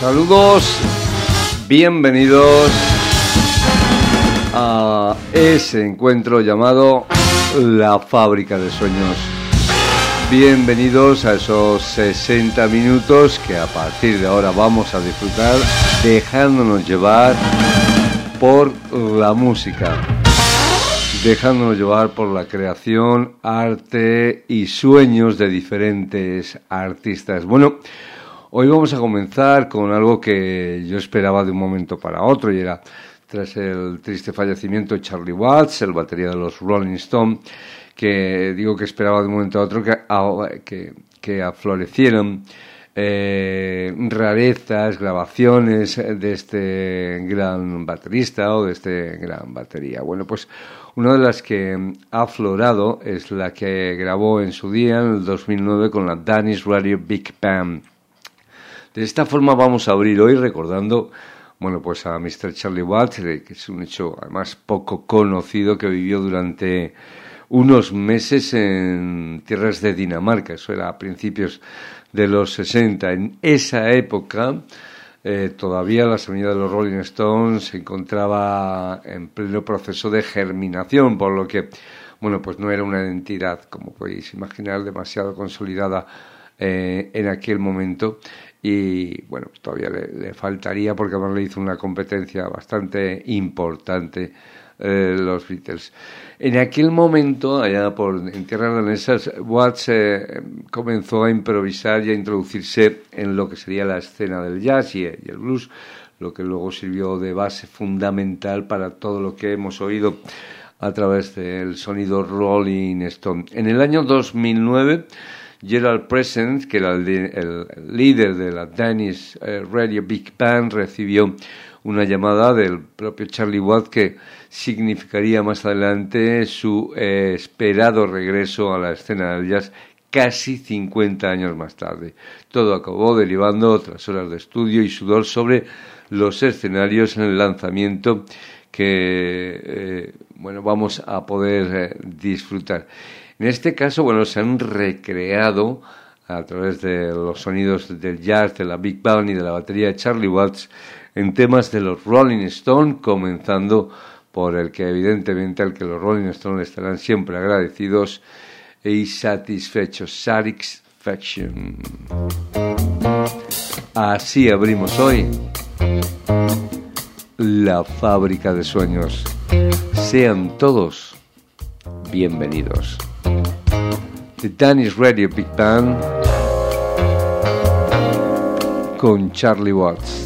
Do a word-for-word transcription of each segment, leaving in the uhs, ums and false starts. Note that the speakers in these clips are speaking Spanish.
Saludos, bienvenidos a ese encuentro llamado La Fábrica de Sueños. Bienvenidos a esos sesenta minutos que a partir de ahora vamos a disfrutar dejándonos llevar por la música, dejándonos llevar por la creación, arte y sueños de diferentes artistas. Bueno, hoy vamos a comenzar con algo que yo esperaba de un momento para otro, y era tras el triste fallecimiento de Charlie Watts, el batería de los Rolling Stones, que digo que esperaba de un momento a otro que, que, que aflorecieran eh, rarezas, grabaciones de este gran baterista o de este gran batería. Bueno, pues una de las que ha aflorado es la que grabó en su día, en el dos mil nueve, con la Danish Radio Big Band. De esta forma vamos a abrir hoy recordando, bueno, pues a mister Charlie Watts, que es un hecho además poco conocido, que vivió durante unos meses en tierras de Dinamarca. Eso era a principios de los sesenta. En esa época eh, todavía la semilla de los Rolling Stones se encontraba en pleno proceso de germinación, por lo que, bueno, pues no era una entidad, como podéis imaginar, demasiado consolidada eh, en aquel momento. Y bueno, todavía le, le faltaría, porque además le hizo una competencia bastante importante eh, los Beatles. En aquel momento, allá por en tierras danesas, Watts eh, comenzó a improvisar y a introducirse en lo que sería la escena del jazz y, y el blues, lo que luego sirvió de base fundamental para todo lo que hemos oído a través del sonido Rolling Stone. En el año dos mil nueve, Gerald Present, que era el, el, el líder de la Danish eh, Radio Big Band, recibió una llamada del propio Charlie Watts que significaría más adelante su eh, esperado regreso a la escena del jazz casi cincuenta años más tarde. Todo acabó derivando, tras horas de estudio y sudor, sobre los escenarios en el lanzamiento que eh, bueno, vamos a poder eh, disfrutar. En este caso, bueno, se han recreado a través de los sonidos del jazz, de la Big Band y de la batería de Charlie Watts en temas de los Rolling Stones, comenzando por el que evidentemente al que los Rolling Stones estarán siempre agradecidos y satisfechos, Satisfaction. Así abrimos hoy La Fábrica de Sueños. Sean todos bienvenidos. The Danish Radio Big Band con Charlie Watts.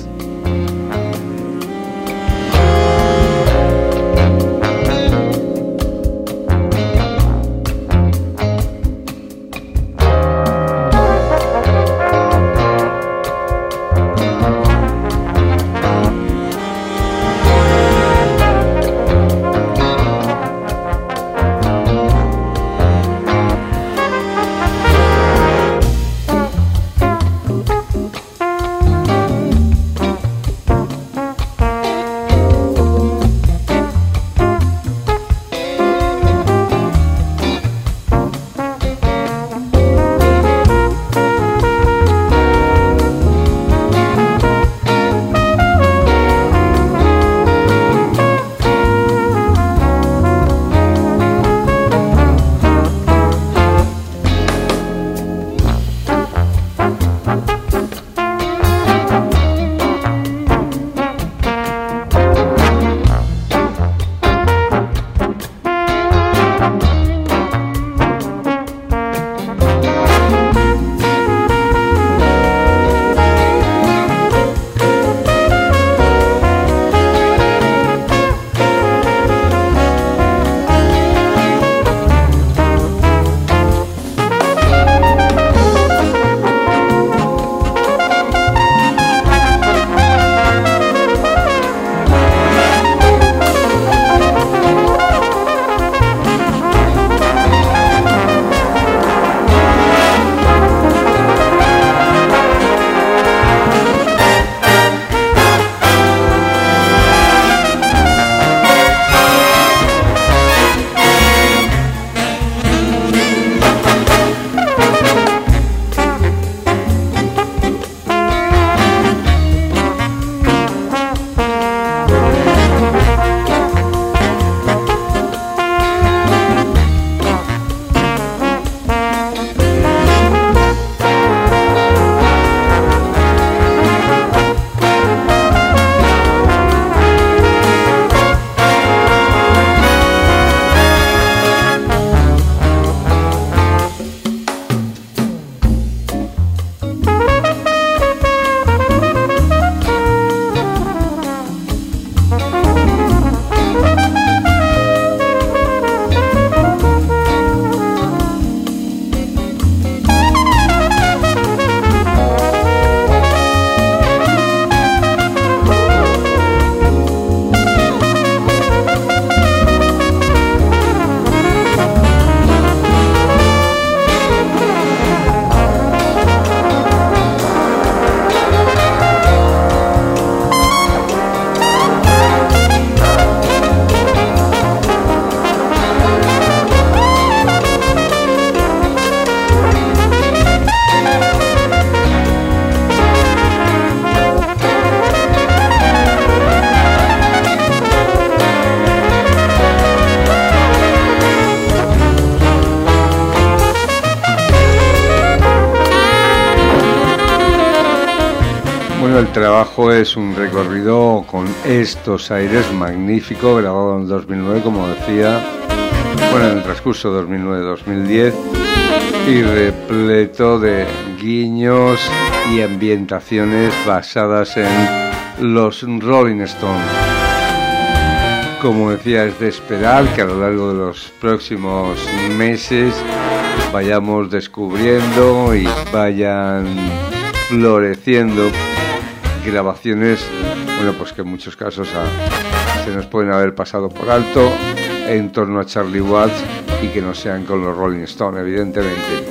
Bueno, el trabajo es un recorrido con estos aires magnífico, grabado en el dos mil nueve, como decía, bueno, en el transcurso dos mil nueve dos mil diez, y repleto de guiños y ambientaciones basadas en los Rolling Stones. Como decía, es de esperar que a lo largo de los próximos meses vayamos descubriendo y vayan floreciendo grabaciones, bueno, pues que en muchos casos a, se nos pueden haber pasado por alto en torno a Charlie Watts y que no sean con los Rolling Stones, evidentemente.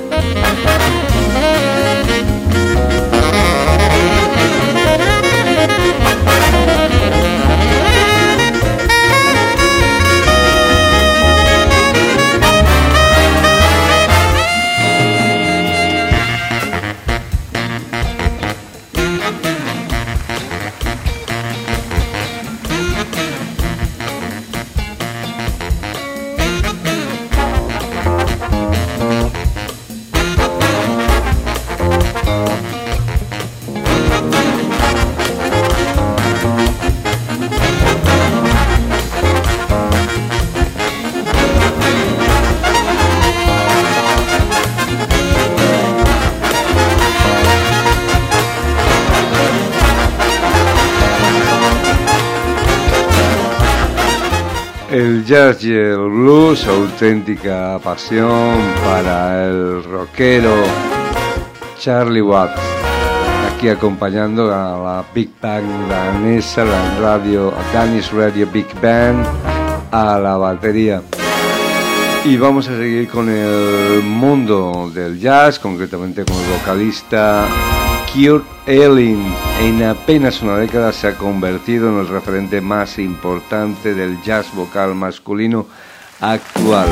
El jazz y el blues, auténtica pasión para el rockero Charlie Watts, aquí acompañando a la Big Band danesa, la radio, Danish Radio Big Band, a la batería. Y vamos a seguir con el mundo del jazz, concretamente con el vocalista Kurt Elling. En apenas una década se ha convertido en el referente más importante del jazz vocal masculino actual.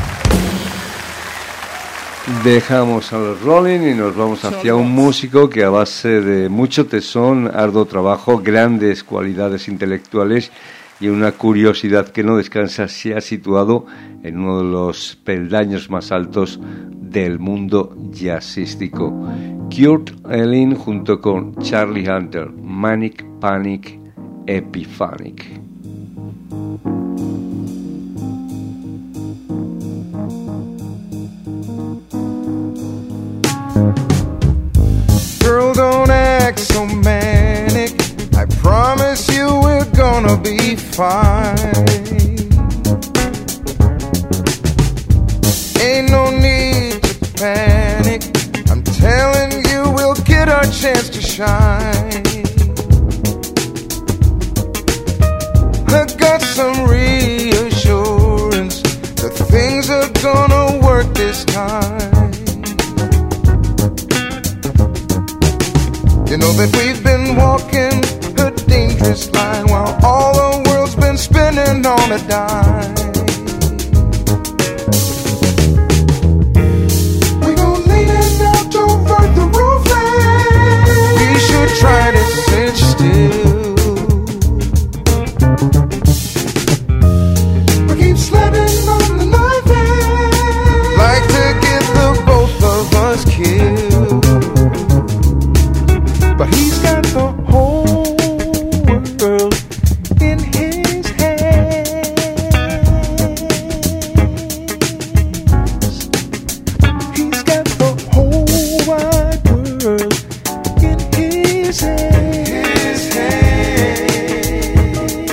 Dejamos a los Rolling y nos vamos hacia un músico que a base de mucho tesón, arduo trabajo, grandes cualidades intelectuales y una curiosidad que no descansa se ha situado en uno de los peldaños más altos del mundo jazzístico. Kurt Elling junto con Charlie Hunter, Manic Panic Epiphanic. Girl, don't act so manic. I promise you we're gonna be fine. Ain't no need to panic. I'm telling you we'll get our chance to shine. I got some reassurance that things are gonna work this time. You know that we've been walking a dangerous line while all the world's been spinning on a dime. We gon' lean it out over the roofline. We should try to sit still. We keep sledding on the knife edge, like to get the both of us killed. But he's got the whole world in his hands. He's got the whole wide world in his hands. His hands.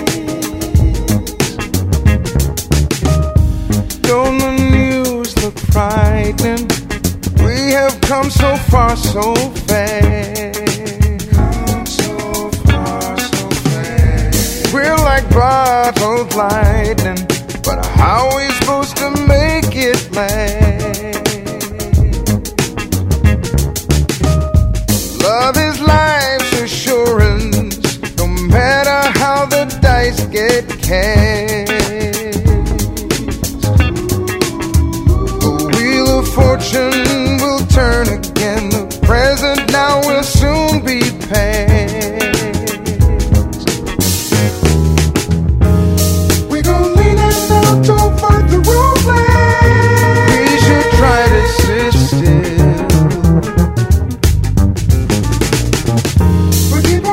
Don't the news look frightening? We have come so far so fast. Like bottled lightning, but how are we supposed to make it last? Love is life's assurance, no matter how the dice get cast. The wheel of fortune will turn again, the present now will soon be past. Over the roofline, we should try to sit still. We keep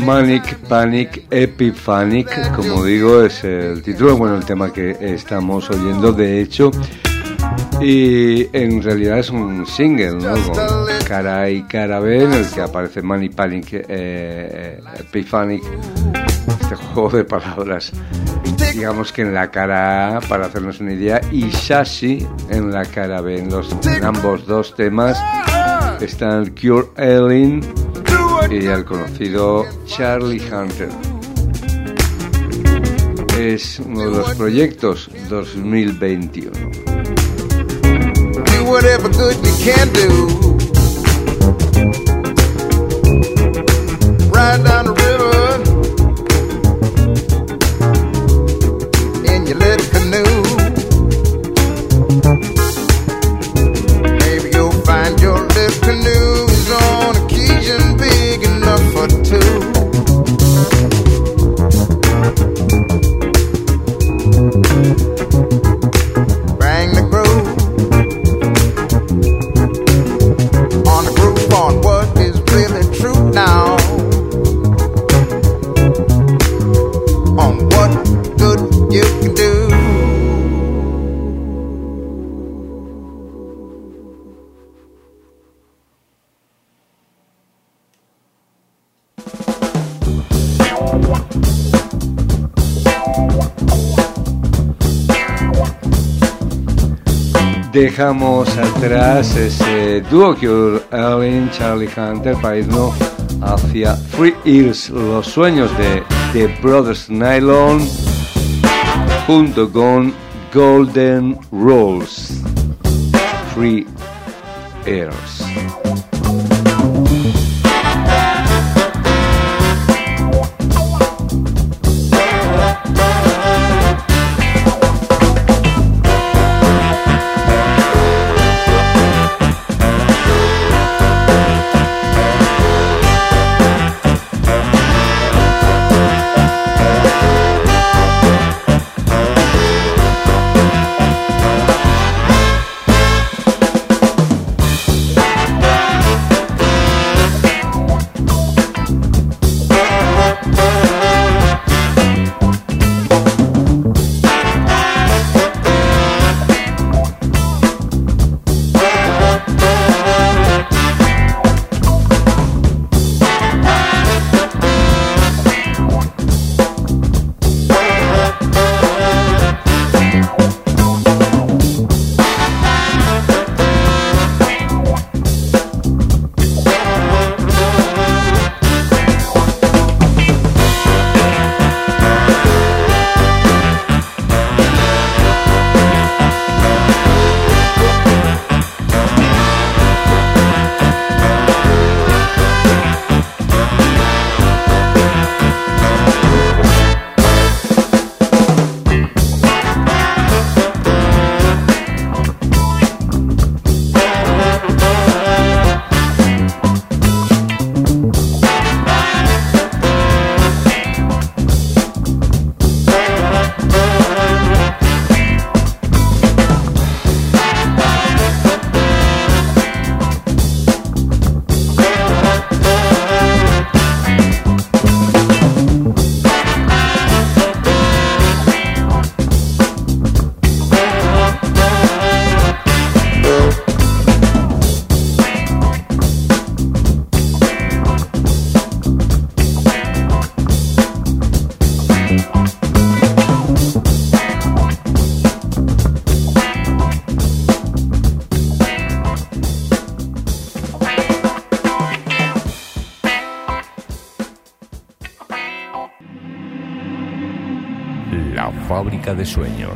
Manic Panic Epiphanic, como digo, es el título, bueno, el tema que estamos oyendo, de hecho, y en realidad es un single, ¿no? Con cara A y cara B, en el que aparece Manic Panic eh, Epiphanic, este juego de palabras, digamos que en la cara A, para hacernos una idea, y Shashi en la cara B. En, los, en ambos dos temas están Cure Elin y el conocido Charlie Hunter. Es uno de los proyectos dos mil veintiuno. Do whatever good you can do. Ride down the river in your little canoe. Maybe you'll find your little canoes on occasion big enough for two. Bang the groove on the groove on what is really true now. On what good you can do. Dejamos atrás ese dúo Cure Elin, Charlie Hunter, para irnos hacia Free Ears, los sueños de The Brothers Nylon junto con Golden Rules. Free Ears. La fábrica de sueños.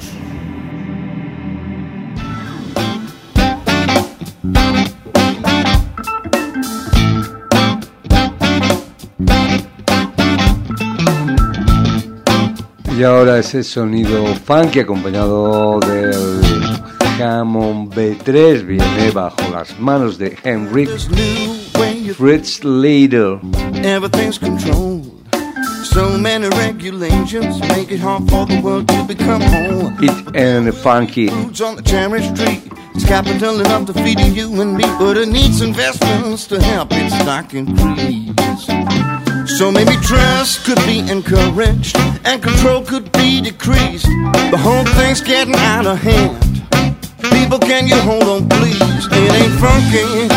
Y ahora ese sonido funky acompañado del Hammond B tres viene bajo las manos de Henrik Fritz Leader. Everything's controlled. So many regulations make it hard for the world to become home. It and funky. Foods on the Cherry Street. It's capital enough to feed you and me, but it needs investments to help its stock increase. So maybe trust could be encouraged and control could be decreased. The whole thing's getting out of hand. People, can you hold on, please? It ain't funky.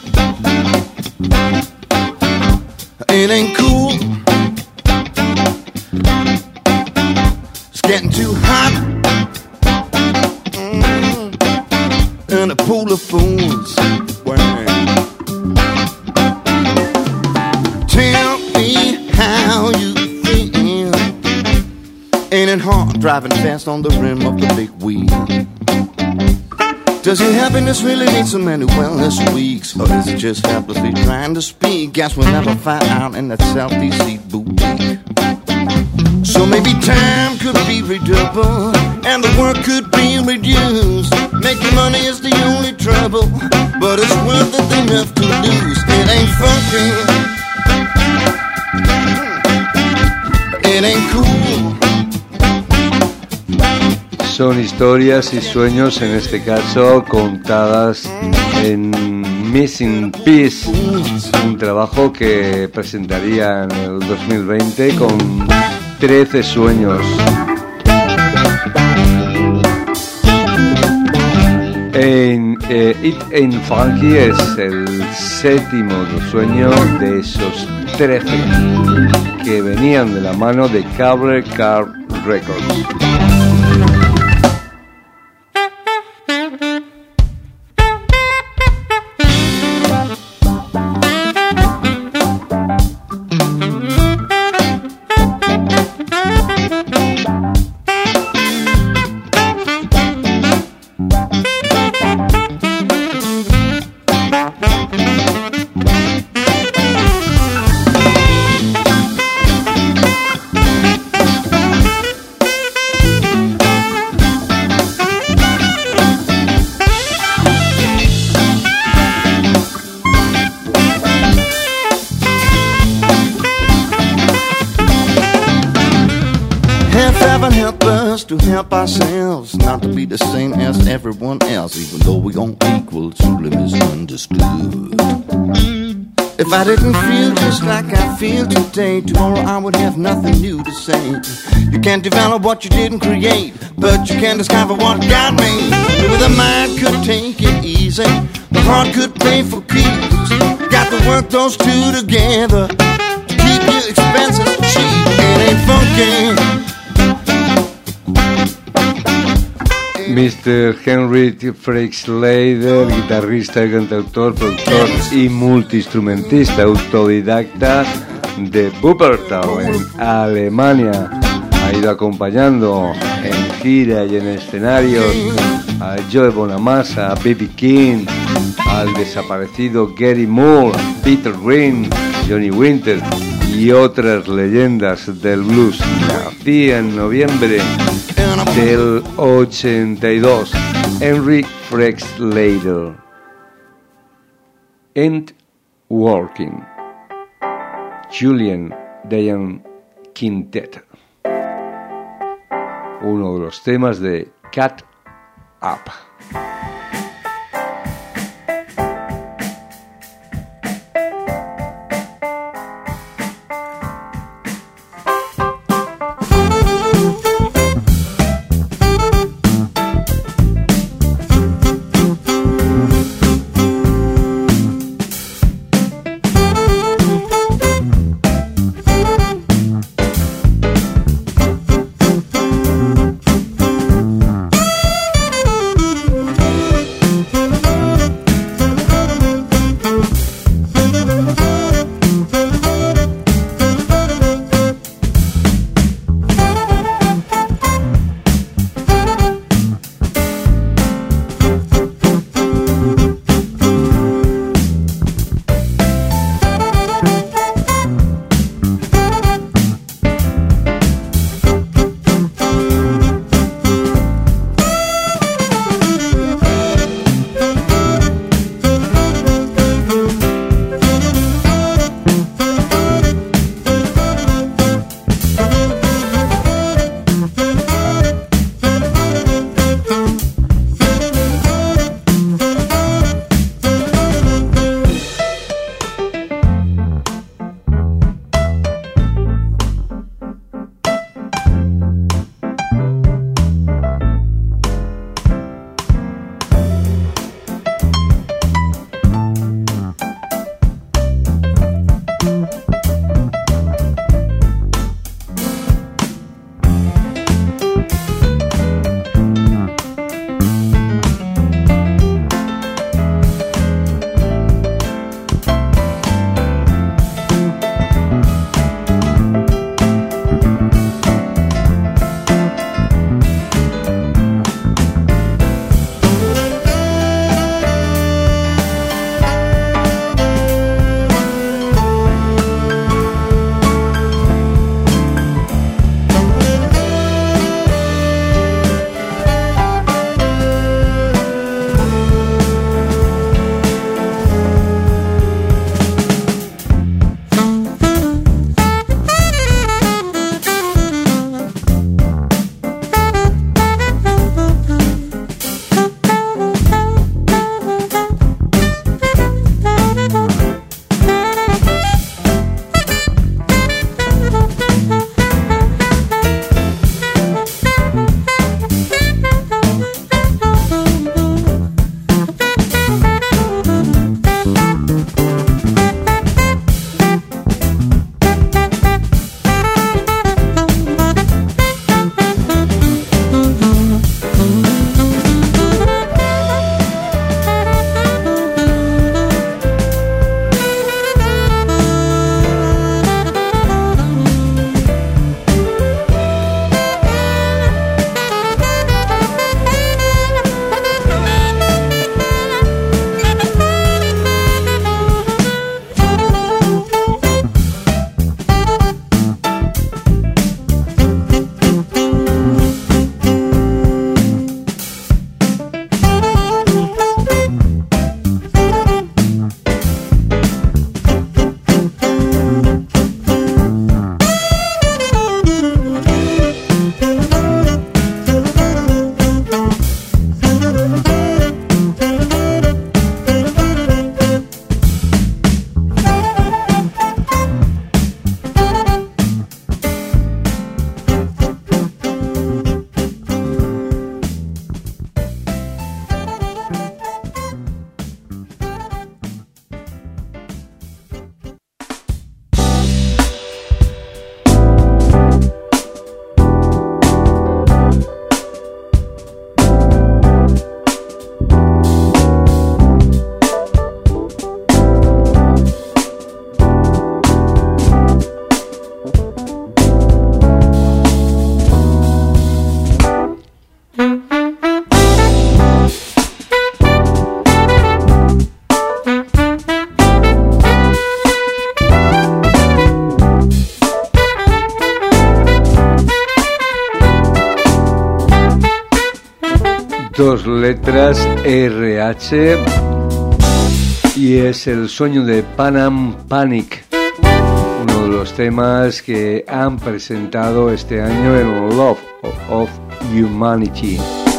It ain't cool. It's getting too hot. Mm-hmm. In a pool of fools. Tell me how you feel. Ain't it hard driving fast on the rim of the big wheel? Does your happiness really need so many wellness weeks? Or is it just helplessly trying to speak? Guess we'll never find out in that self-deceit boutique. So maybe time could be redoubled and the work could be reduced. Making money is the only trouble, but it's worth it enough to lose. It ain't funky. It ain't cool. Son historias y sueños, en este caso, contadas en Missing Piece, un trabajo que presentaría en el dos mil veinte con trece sueños. En, eh, It Ain't Funky es el séptimo sueño de esos trece que venían de la mano de Cable Car Records. Ourselves not to be the same as everyone else, even though we don't equal, truly misunderstood. If I didn't feel just like I feel today, tomorrow I would have nothing new to say. You can't develop what you didn't create, but you can discover what God made. Maybe the mind could take it easy, the heart could pay for keys. Got to work those two together to keep your expenses cheap. It ain't funky. mister Henry Freixlader, guitarrista, cantautor, productor y multiinstrumentista autodidacta de Wuppertal en Alemania. Ha ido acompañando en gira y en escenarios a Joe Bonamassa, a B B King, al desaparecido Gary Moore, Peter Green, Johnny Winter y otras leyendas del blues. Nací en noviembre del ochenta y dos, Henry Freixlader. Ain't Working, Julian Diane Quintet, uno de los temas de Cut Up. dos letras, R H, y es el sueño de Panam Panic, uno de los temas que han presentado este año en Love of Humanity.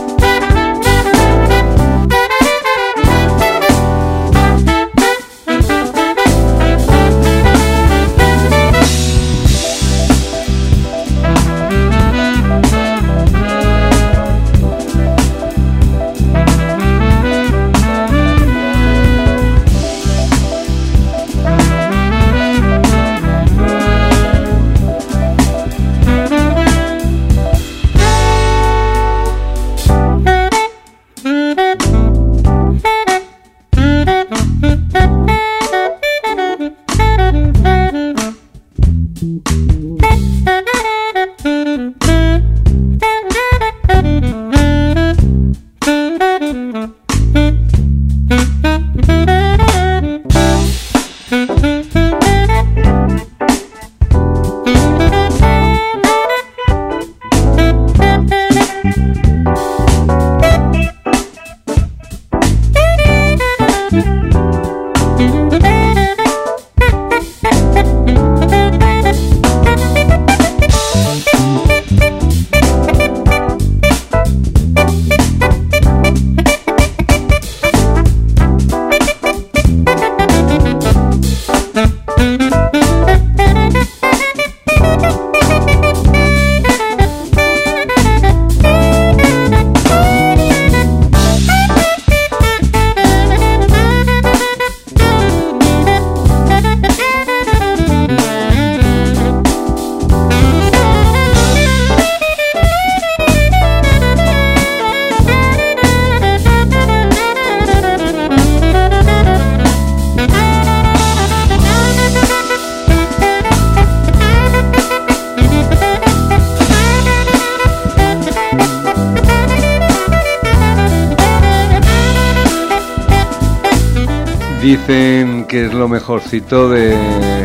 Dicen que es lo mejorcito de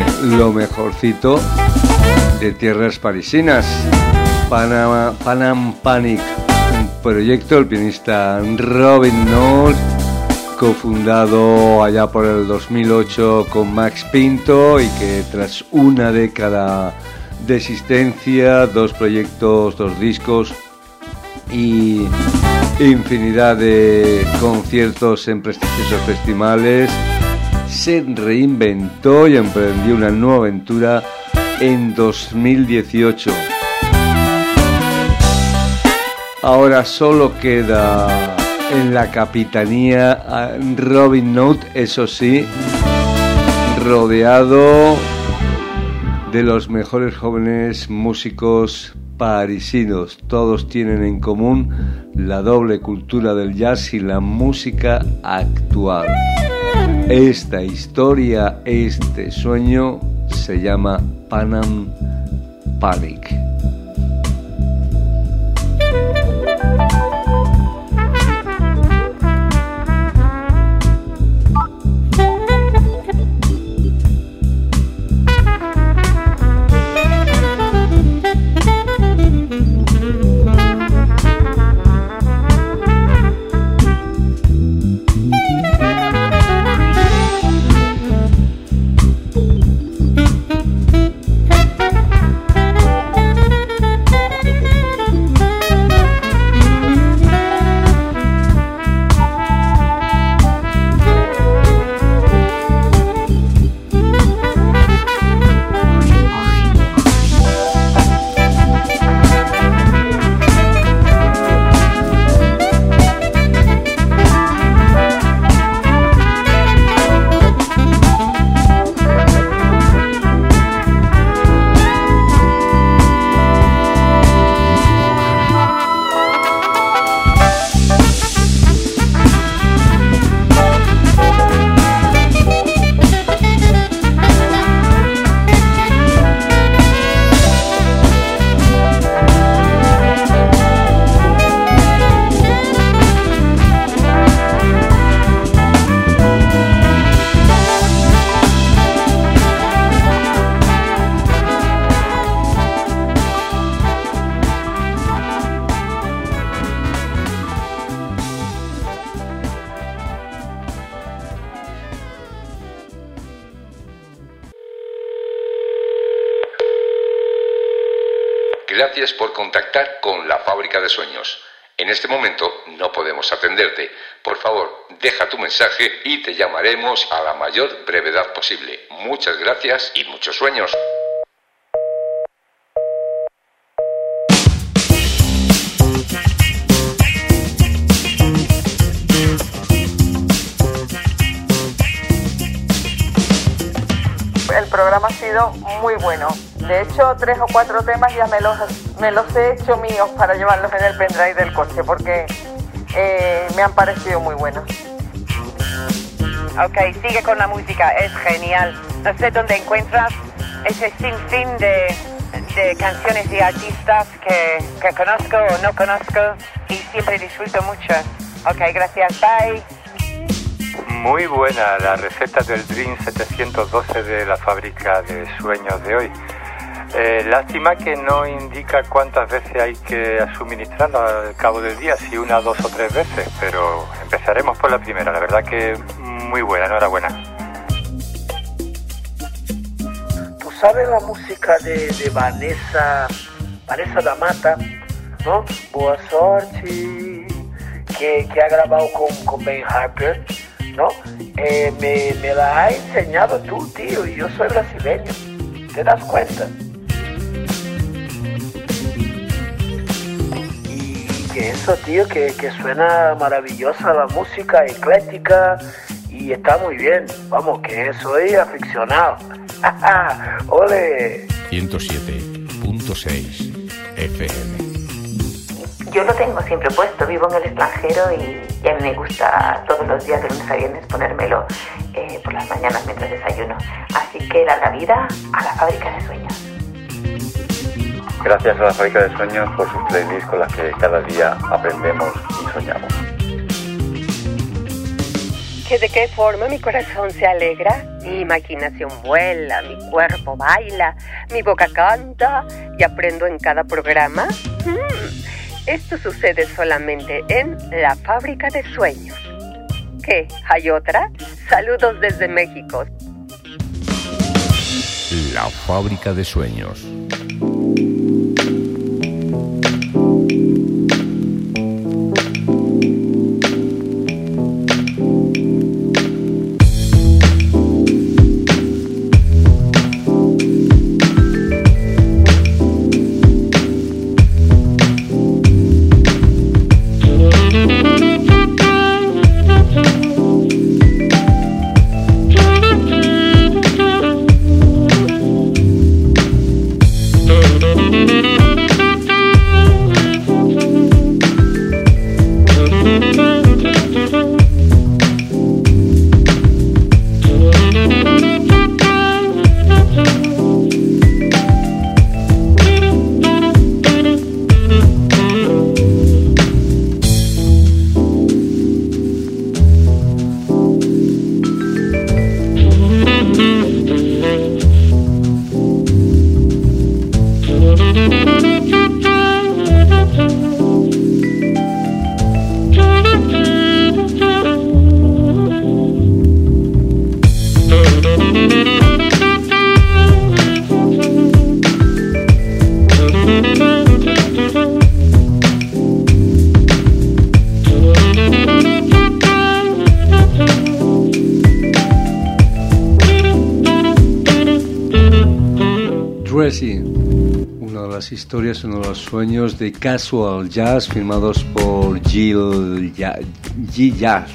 lo mejorcito de tierras parisinas. Panama, Panam Panic, un proyecto del pianista Robin Knowles, cofundado allá por el dos mil ocho con Max Pinto, y que tras una década de existencia, dos proyectos, dos discos y infinidad de conciertos en prestigiosos festivales, se reinventó y emprendió una nueva aventura en dos mil dieciocho. Ahora solo queda en la capitanía Robin Knowles, eso sí, rodeado de los mejores jóvenes músicos parisinos. Todos tienen en común la doble cultura del jazz y la música actual. Esta historia, este sueño, se llama Panam Panic. gracias por contactar con la Fábrica de Sueños. En este momento no podemos atenderte. Por favor, deja tu mensaje y te llamaremos a la mayor brevedad posible. Muchas gracias y muchos sueños. El programa ha sido muy bueno. De hecho, tres o cuatro temas ya me los, me los he hecho míos para llevarlos en el pendrive del coche, porque eh, me han parecido muy buenos. Ok, sigue con la música, es genial. No sé dónde encuentras ese sinfín de, de canciones y artistas que, que conozco o no conozco y siempre disfruto mucho. Ok, gracias, bye. Muy buena la receta del Dream setecientos doce de la Fábrica de Sueños de hoy. Eh, lástima que no indica cuántas veces hay que suministrarlo al cabo del día, si una, dos o tres veces, pero empezaremos por la primera. La verdad que muy buena, enhorabuena. ¿Tú sabes la música de, de Vanessa, Vanessa da Mata, ¿no? Boa Sorte, que, que ha grabado con, con Ben Harper, ¿no? Eh, me, me la has enseñado tú, tío, y yo soy brasileño. ¿Te das cuenta? Y que eso, tío, que, que suena maravillosa la música, ecléctica, y está muy bien. Vamos, que soy aficionado. ¡Ole! ciento siete punto seis F M. Yo lo tengo siempre puesto, vivo en el extranjero y, y a mí me gusta todos los días de lunes a viernes ponérmelo eh, por las mañanas mientras desayuno. Así que larga vida a la Fábrica de Sueños. Gracias a la Fábrica de Sueños por sus playlists con las que cada día aprendemos y soñamos. ¿Que de qué forma mi corazón se alegra? Mi imaginación vuela, mi cuerpo baila, mi boca canta y aprendo en cada programa. Hmm. Esto sucede solamente en la Fábrica de Sueños. ¿Qué? ¿Hay otra? Saludos desde México. La Fábrica de Sueños. Una de las historias, uno de los sueños de Casual Jazz firmados por Jill G. Jazz.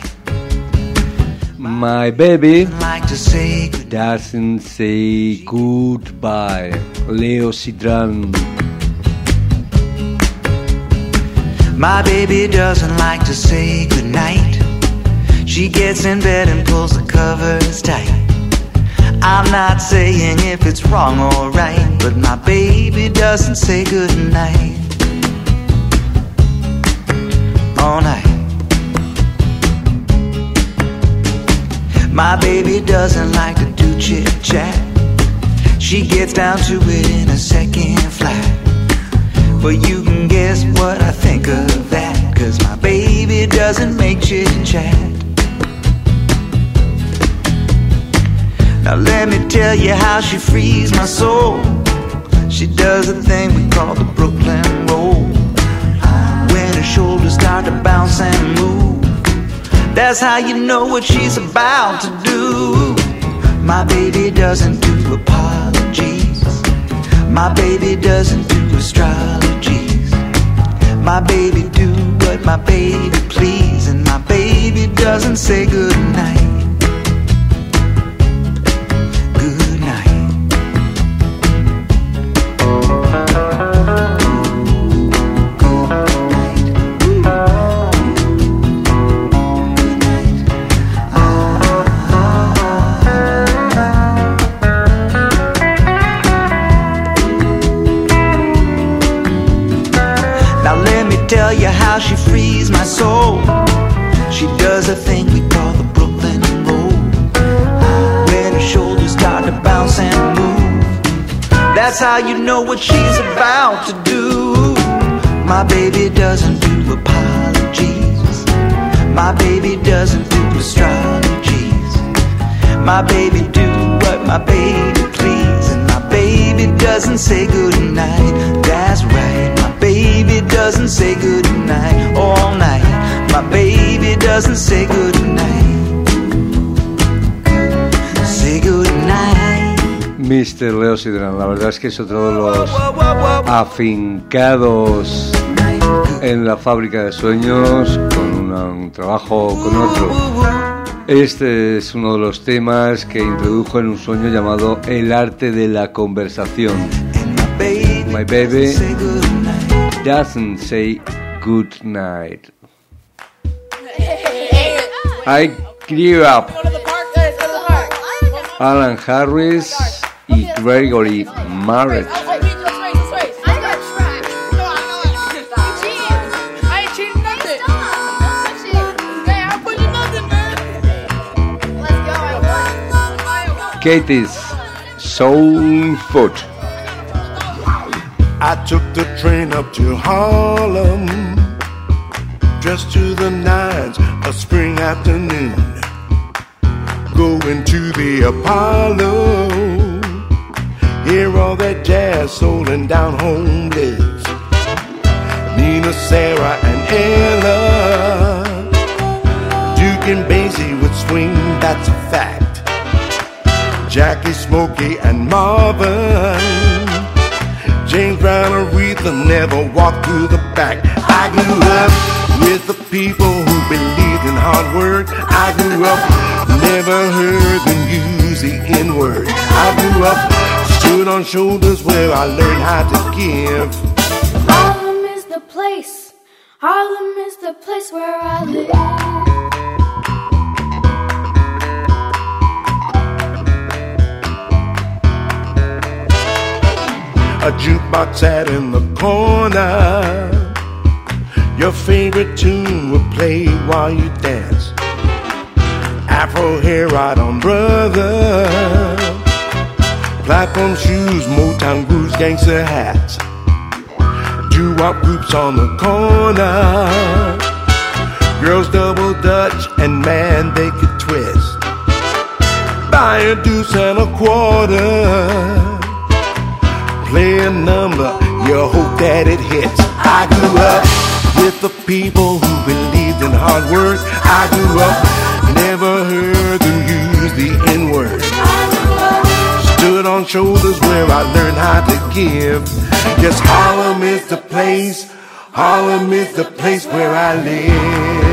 My baby doesn't say goodbye. Leo Sidran. My baby doesn't like to say goodnight. She gets in bed and pulls the covers tight. I'm not saying if it's wrong or right, but my baby doesn't say goodnight all night. My baby doesn't like to do chit-chat. She gets down to it in a second flat. But you can guess what I think of that, 'cause my baby doesn't make chit-chat. Now let me tell you how she frees my soul. She does a thing we call the Brooklyn roll. When her shoulders start to bounce and move, that's how you know what she's about to do. My baby doesn't do apologies. My baby doesn't do astrologies. My baby do what my baby please, and my baby doesn't say good night. Good night. Tell you how she frees my soul. She does a thing we call the Brooklyn roll. When her shoulders start to bounce and move, that's how you know what she's about to do. My baby doesn't do apologies. My baby doesn't do astrologies. My baby do what my baby please, and my baby doesn't say good night. That's right, my baby doesn't say good night all night. My baby doesn't say good night. Say good night. mister Leo Sidran, la verdad es que es otro de los afincados en la fábrica de sueños, con una, un trabajo con otro. Este es uno de los temas que introdujo en un sueño llamado El arte de la conversación. My baby doesn't say good night. I grew up. Alan Harris y Gregory Marret. Katie's Soul Food. I took the train up to Harlem, dressed to the nines, a spring afternoon, going to the Apollo, hear all that jazz, soul and down home blues. Nina, Sarah and Ella, Duke and Basie would swing, that's a fact. Jackie, Smokey and Marvin, James Brown, Aretha never walked through the back. I grew up with the people who believed in hard work. I grew up, never heard them use the N-word. I grew up, stood on shoulders where I learned how to give. Harlem is the place, Harlem is the place where I live. A jukebox sat in the corner. Your favorite tune would play while you dance. Afro hair right on brother. Platform shoes, Motown grooves, gangster hats. Doo-wop groups on the corner. Girls double dutch and man they could twist. Buy a deuce and a quarter. Play a number, you hope that it hits. I grew up with the people who believed in hard work. I grew up, never heard them use the N-word. Stood on shoulders where I learned how to give. Yes, Harlem is the place, Harlem is the place where I live.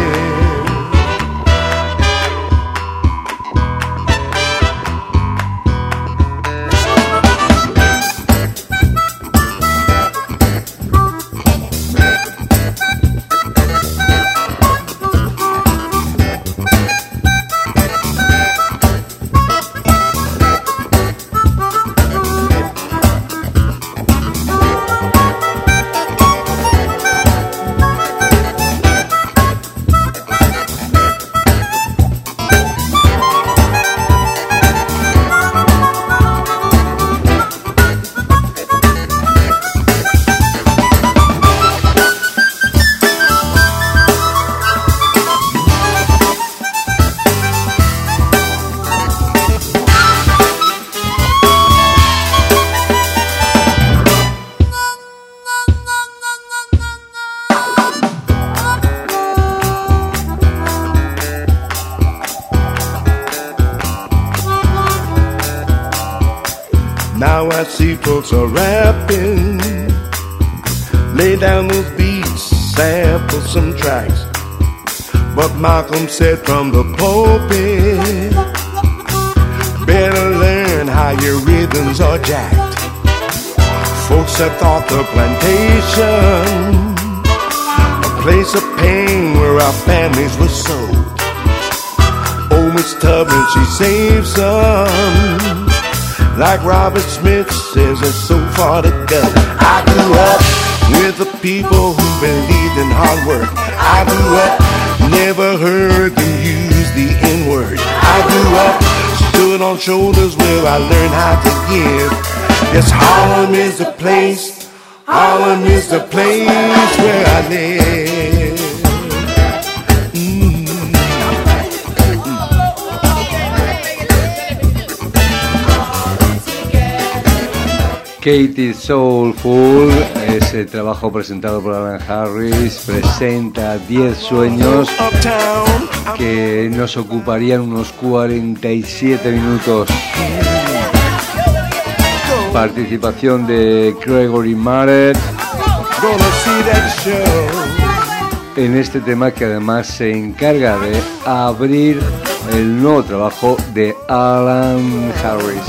Now I see folks are rapping. Lay down those beats, sample some tracks. But Malcolm said from the pulpit, better learn how your rhythms are jacked. Folks that thought the plantation a place of pain where our families were sold. Oh, Miss Tubman, she saved some. Like Robert Smith says, there's so far to go. I grew up with the people who believed in hard work. I grew up, never heard them use the N-word. I grew up, stood on shoulders where I learned how to give. Yes, Harlem is the place, Harlem is the place where I live. Katie Soulful es el trabajo presentado por Alan Harris. Presenta diez sueños que nos ocuparían unos cuarenta y siete minutos. Participación de Gregory Marret en este tema, que además se encarga de abrir el nuevo trabajo de Alan Harris.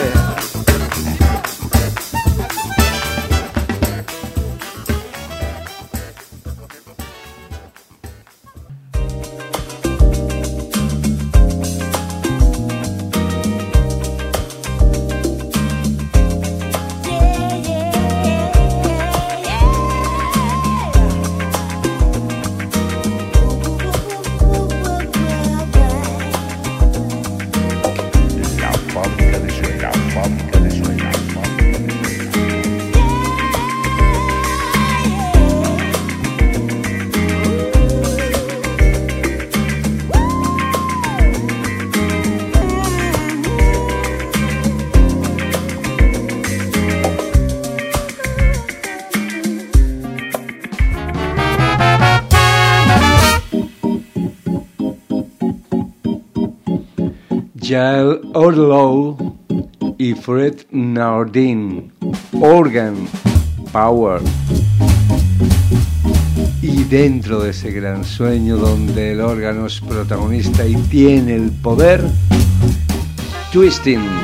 Jael Orlow y Fred Nardin, Organ Power. Y dentro de ese gran sueño donde el órgano es protagonista y tiene el poder, Twisting.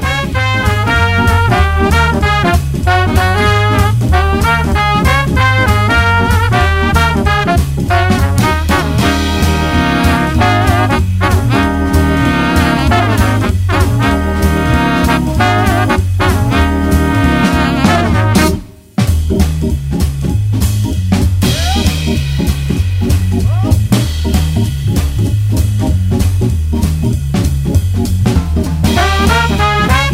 Bye.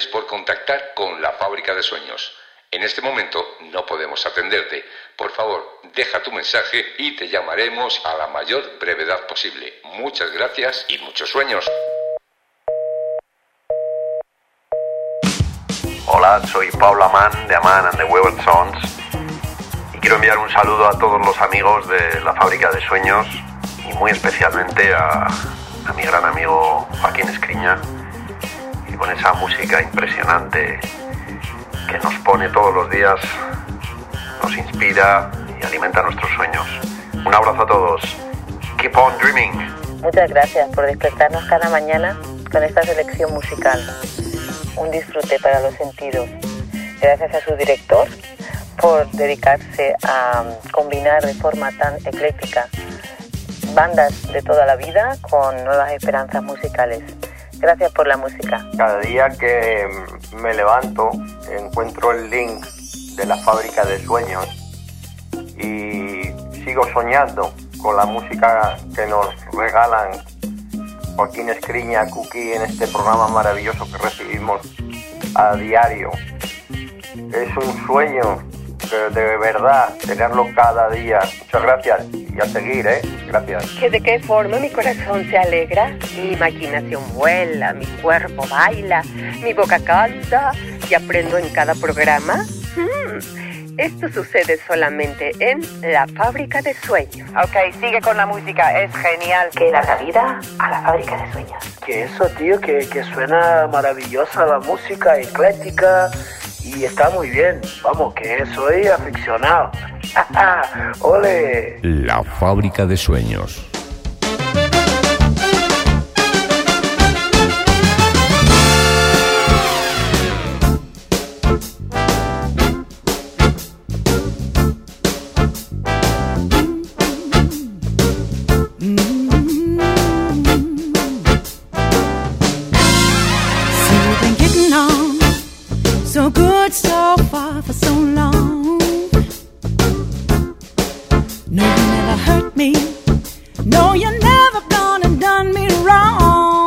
gracias por contactar con la Fábrica de Sueños. En este momento no podemos atenderte. Por favor, deja tu mensaje y te llamaremos a la mayor brevedad posible. Muchas gracias y muchos sueños. Hola, soy Paula Mann de Aman and the Wayward Sons y quiero enviar un saludo a todos los amigos de la Fábrica de Sueños y muy especialmente a, a mi gran amigo Joaquín Escriña, y con esa música impresionante que nos pone todos los días, nos inspira y alimenta nuestros sueños. Un abrazo a todos. Keep on dreaming. Muchas gracias por despertarnos cada mañana con esta selección musical. Un disfrute para los sentidos. Gracias a su director por dedicarse a combinar de forma tan ecléctica bandas de toda la vida con nuevas esperanzas musicales. Gracias por la música. Cada día que me levanto encuentro el link de la Fábrica de Sueños y sigo soñando con la música que nos regalan Joaquín Escriña, Cookie, en este programa maravilloso que recibimos a diario. Es un sueño de, de verdad tenerlo cada día. Muchas gracias y a seguir, ¿eh? Gracias. ¿Que de qué forma mi corazón se alegra? Mi imaginación vuela, mi cuerpo baila, mi boca canta y aprendo en cada programa. Hmm. Esto sucede solamente en la Fábrica de Sueños. Ok, sigue con la música, es genial. Que larga vida a la Fábrica de Sueños. Que eso, tío, que, que suena maravillosa la música, ecléctica, y está muy bien. Vamos, que soy aficionado. ¡Ole! La Fábrica de Sueños. So good so far for so long. No, you never hurt me. No, you never gone and done me wrong.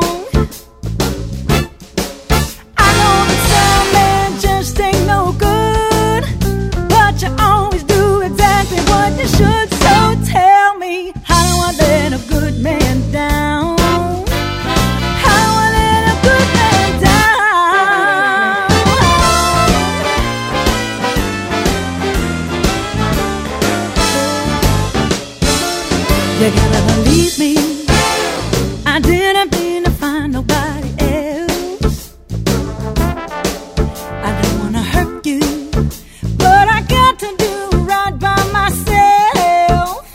I know that some men just ain't no good, but you always do exactly what you should. So tell me, how do I let a good man down? How do I let a good man down? You gotta believe me, I didn't mean to find nobody else. I don't wanna hurt you, but I got to do right by myself.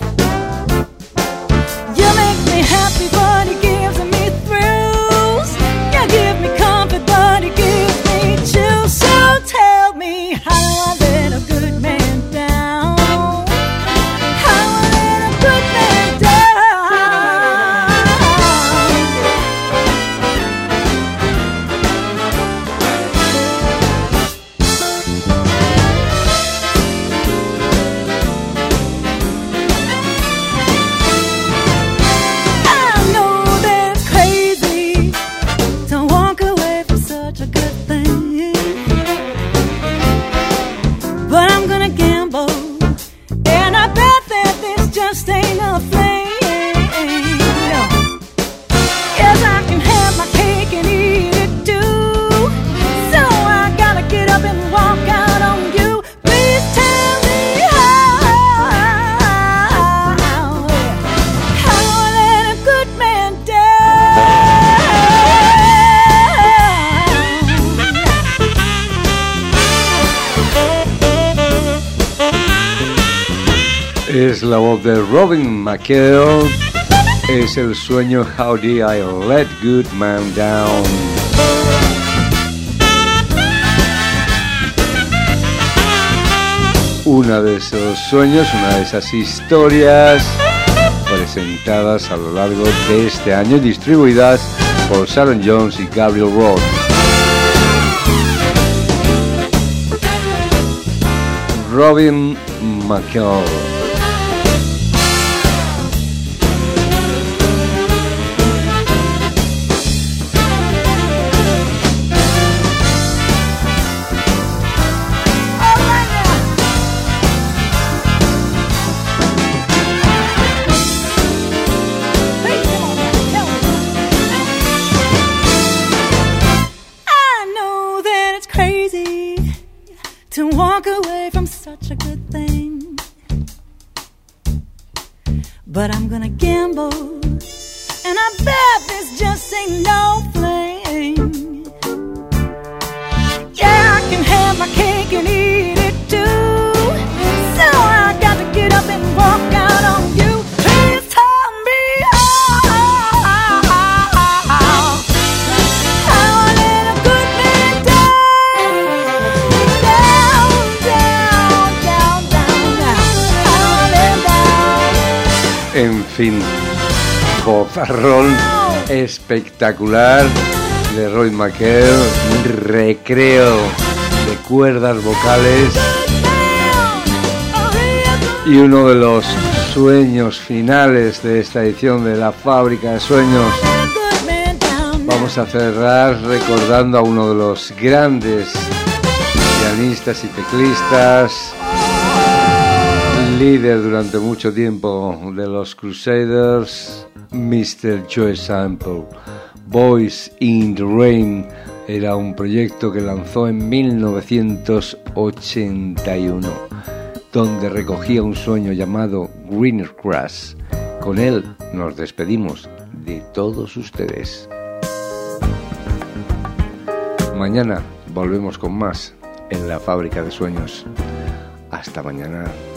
You make me happy, but it gives me thrills. You give me comfort, but it gives me chills. So tell me, how do I let a good man down? How do I let a good man down? I know that's crazy to walk away from such a good thing, but I'm gonna gamble, and I bet that this just ain't a thing. No. Yes, I can have my cake and eat it too, so I gotta get up and walk out on you. Please tell me how, how do I let a good man down? Es la voz de Robin McHale. Es el sueño How Did I Let Good Man Down. Una de esos sueños, una de esas historias presentadas a lo largo de este año y distribuidas por Sharon Jones y Gabriel Roth. Robin McHale. but I'm gonna gamble, and I bet this just ain't no flame. Yeah, I can have my cake and eat it too, so I got to get up and walk out on you. Please tell me how, how a little good man does. Down, down, down, down, down, down and down. En fin, vozarrón espectacular de Roy McKell, un recreo de cuerdas vocales y uno de los sueños finales de esta edición de La Fábrica de Sueños. Vamos a cerrar recordando a uno de los grandes pianistas y teclistas, líder durante mucho tiempo de los Crusaders, mister Joe Sample. Boys in the Rain era un proyecto que lanzó en mil novecientos ochenta y uno, donde recogía un sueño llamado Greener Grass. Con él nos despedimos de todos ustedes. Mañana volvemos con más en La Fábrica de Sueños. Hasta mañana.